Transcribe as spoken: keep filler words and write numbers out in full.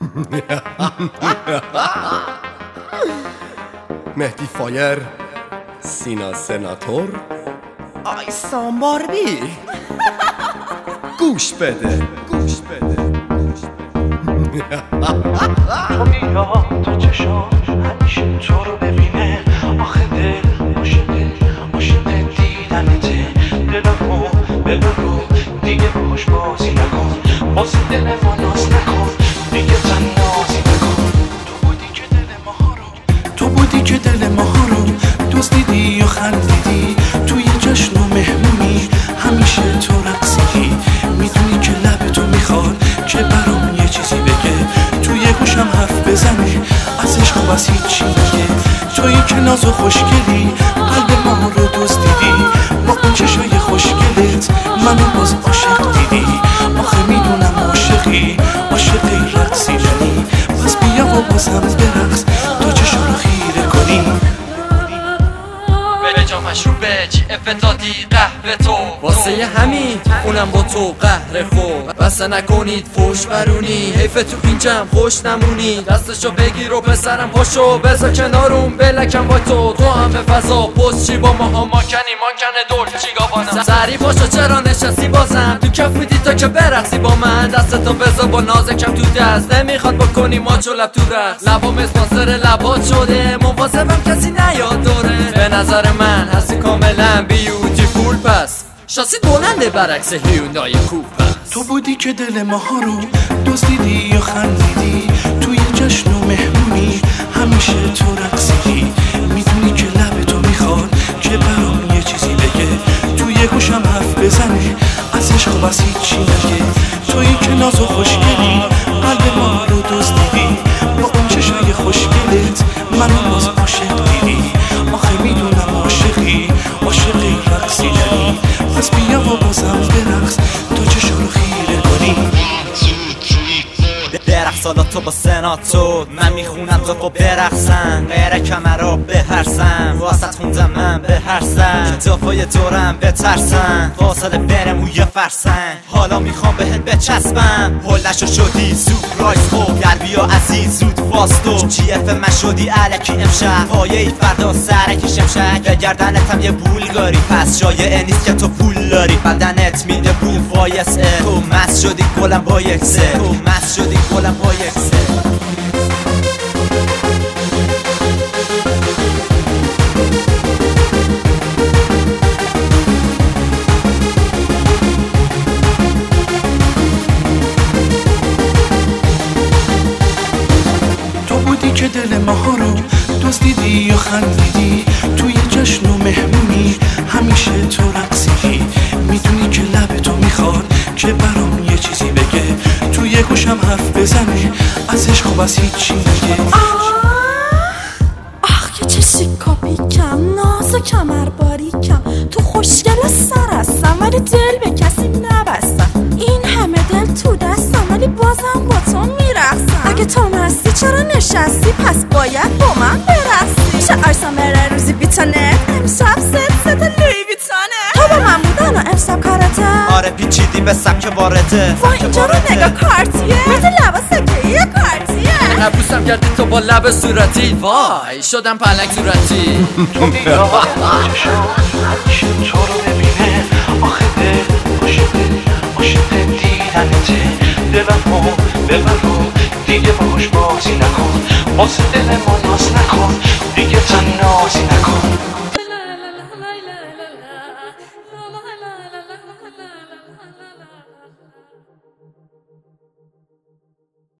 مهدی فایر، سینا سناتور، آی سامباربی. گوش بده گوش بده تو میاد تو چشاش همیشه تو رو ببینه، آخه دل عاشقه عاشقه دیدنته. دلمو ببرو دیگه باهاش بازی نکن، واسه دل ما ناز نکن، دیگه تنازی نکن. تو بودی که دل ماها رو تو بودی که دل ماها رو دزدیدی و خندیدی، توی جشن و مهمونی همیشه تو رقصیدی. میدونی که لب تو میخواد که برام یه چیزی بگه، توی گوشم حرف بزنه از عشق و از هیچی نگه. تویی که ناز و خوشگلی قلب ما رو دزدیدی، با اون چشای خوشگلت منو باز عاشق دیدی. آخه میدونم عاشقی عاشقی رقصیدنی، پس بیا و بازم برقص تا چشا رو خیره کنی. به جا مشروب بچ افتادی قهوه تو، واسه همین اونم با تو قهر خود. بسته نکنید فوش برونی، حیف تو این جمع خوش نمونی. دستشو بگیر و پسرم پاشو بذار کنارم بلکم با تو. تو هم به فضا پست چی با ماها ماکنی ماکن دول چیگا بانم. سری پاشو چرا نشستی بازم تو کف میدی تا که برقصی با من. دستتو بذار با نازکم تو دست، نمیخواد بکنی ماچو لب تو رقص. لبام اسپانسر لبات شده، مواظبم کسی نیاد دوره. به نظر من هستی کاملا بیوتیفول، پس شاسی بلنده برعکس هیوندای کوپ است. تو بودی که دل ماها رو دزدیدی و خندیدی، توی جشن و مهمونی همیشه تو رقصیدی. میدونی که لب تو میخواد که برام یه چیزی بگه، توی گوشم حرف بزنه از عشق و از هیچی نگه. تویی که ناز و خوشگلی قلب ما رو دزدیدی، با اون چشای خوشگلت منو باز عاشق دیدی. آخه میدونم عاشقی عاشقی رقصیدنی، پس بیا و بازم برقص تا چشا رو خیره کنی. برقص حالا تو با سناتور، من میخونم تو با برقصن. غیر کمرا بهرسن واسط خوندم من بهرسن، کتافای دورم بترسن فاصله برم و یه فرسن. حالا میخوام بهت بچسبم هلشو شدی زود رایس خوب در بیا عزیز زود فاستو. جی اف من شدی علکی امشب پایه ای فردا سرکی شمشک. به گردنتم یه بولگاری پس شایعه نیست که تو پول داری. بدنت میده بوم فایسه، تو مست شدی گلم با یک سه، تو مست شدی گلم با یک سه. تو بودی که دل ماها رو دزدیدی و خندیدی، توی جشن و مهمونی همیشه تو رقصیدی. میدونی که لب تو میخواد که برام یه چیزی بگه، توی گوشم حرف بزنه از عشق و از هیچی نگه. آخ که چه شیکا پیکم، ناز و کمر باریکم، تو خوشگل سر هستم ولی دل به کسی نبستم. این همه دل تو دستم ولی بازم با تو میرقصم. اگه تو مستی چرا نشستی، پس باید با من برقصی. چه ارسم بره روزی بیتانه، امشب ست ست لوی بیتانه. تو با من بودن و امشب کارته، آره پیچیدی به سبک وارده. با اینجا رو نگاه کارتیه، مثل لباسه که یه کارتیه. نبوسم کردی تو با لب صورتی، وای شدم پلک صورتی. تو میاد چشم همیشه تو رو ببینه، آخه دل عاشقه عاشقه دیدنته. دلمو ببرو دیگه باهاش بازی نکن، واسه دل ما